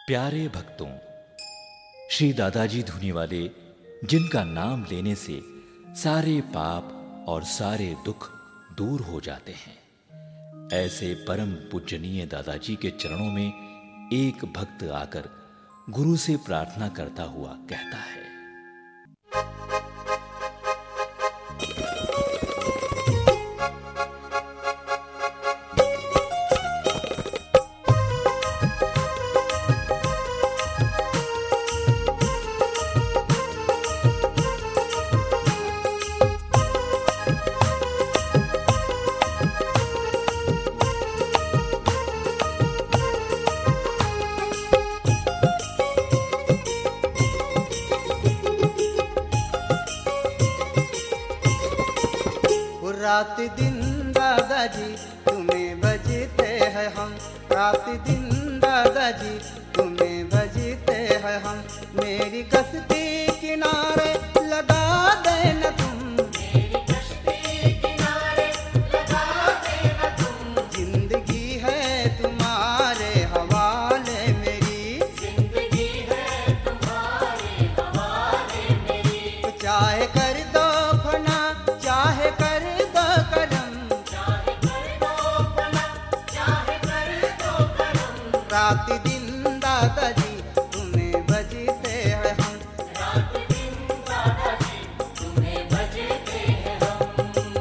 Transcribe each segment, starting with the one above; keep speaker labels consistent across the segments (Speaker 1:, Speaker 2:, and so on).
Speaker 1: प्यारे भक्तों, श्री दादाजी धूनीवाले जिनका नाम लेने से सारे पाप और सारे दुख दूर हो जाते हैं, ऐसे परम पूजनीय दादाजी के चरणों में एक भक्त आकर गुरु से प्रार्थना करता हुआ कहता है।
Speaker 2: रात दिन दादाजी तुम्हें बजते हैं हम, रात दिन दादाजी तुम्हें बजते हैं हम। मेरी कश्ती किनारे लगा देना तुम,
Speaker 3: मेरी कश्ती किनारे लगा देना तुम।
Speaker 2: जिंदगी है तुम्हारे हवाले मेरी,
Speaker 3: जिंदगी है तुम्हारे हवाले मेरी।
Speaker 2: तो चाहे कर दो फना, चाहे कर दो करम,
Speaker 3: चाहे कर दो भला, चाहे कर दो करम।
Speaker 2: रात दिन दादाजी तुम्हें बजते हैं हम।
Speaker 3: रात दिन दादाजी तुम्हें बजते हैं हम।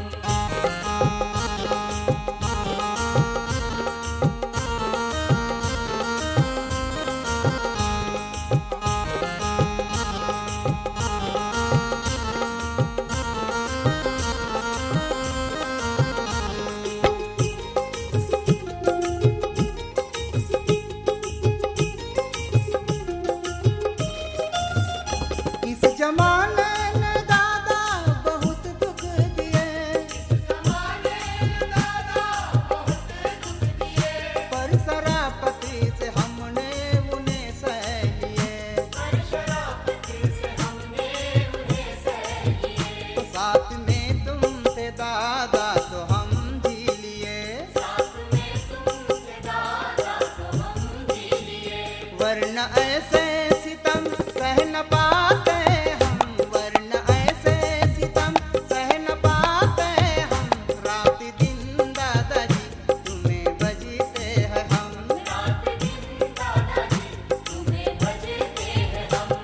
Speaker 2: इस जमाने ने दादा बहुत दुख दिए,
Speaker 3: जमाने दादा बहुत दुख दिए।
Speaker 2: पर शराफती से हमने उन्हें सह लिए।
Speaker 3: पर शराफती से हमने उन्हें सह लिए।
Speaker 2: तो साथ में तुम थे दादा तो हम जी लिए,
Speaker 3: साथ में तुम थे दादा तो हम जी लिए।
Speaker 2: वरना ऐसे सितम सह न पाते हम, वरना ऐसे सितम सह न पाते हम। रात दिन दादाजी तुम्हें बजते हैं हम।
Speaker 3: रात दिन दादाजी तुम्हें बजते हैं हम।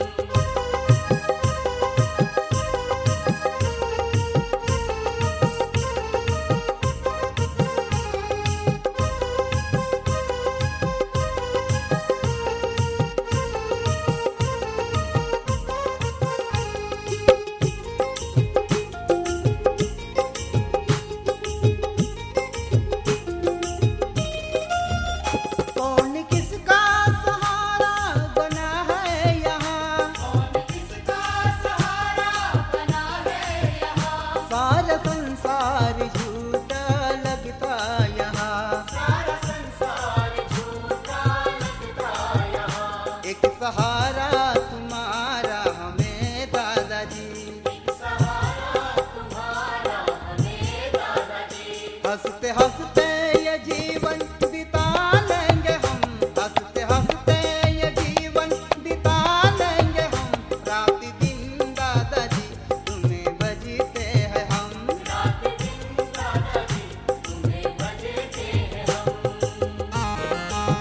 Speaker 2: कौन किसका सहारा बना है यहाँ,
Speaker 3: कौन किसका सहारा बना है यहाँ।
Speaker 2: सारा संसार झूठा लगता यहाँ।
Speaker 3: सारा संसार झूठा लगता यहाँ।
Speaker 2: एक सहारा तुम्हारा हमें दादाजी,
Speaker 3: एक सहारा तुम्हारा हमें दादाजी।
Speaker 2: हंसते हंसते ये जीवन बिता लेंगे हम, हंसते हंसते ये जीवन बिता लेंगे हम। रात दिन दादाजी तुम्हें बजते हैं हम।
Speaker 3: रात दिन दादाजी तुम्हें बजते हैं हम।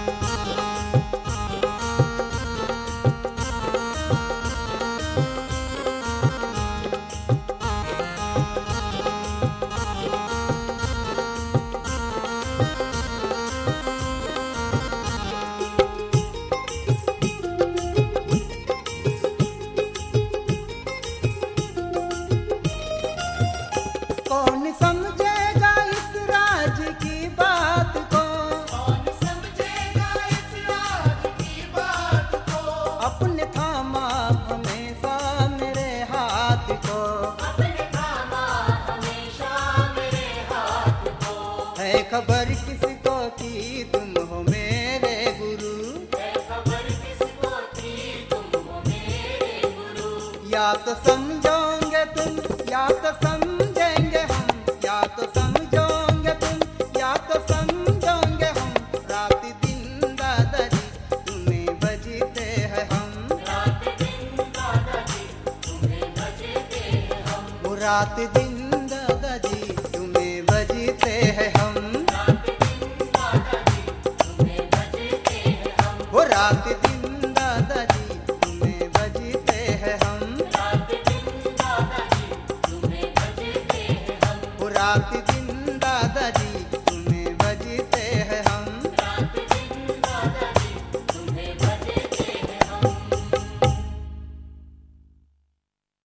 Speaker 2: कौन समझेगा इस राज की बात को,
Speaker 3: कौन समझेगा इस राज की बात को।
Speaker 2: अपने थामा हमेशा मेरे हाथ को।
Speaker 3: अपने थामा हमेशा मेरे हाथ को।
Speaker 2: है खबर किसको कि तुम हो मेरे गुरु,
Speaker 3: है खबर किसको थी तुम हो मेरे गुरु।
Speaker 2: या तो समझोगे तुम या तो समझेंगे हम, या तो समझोगे तुम या तो समझोगे हम। रात दिन दादाजी तुम्हें रात दिन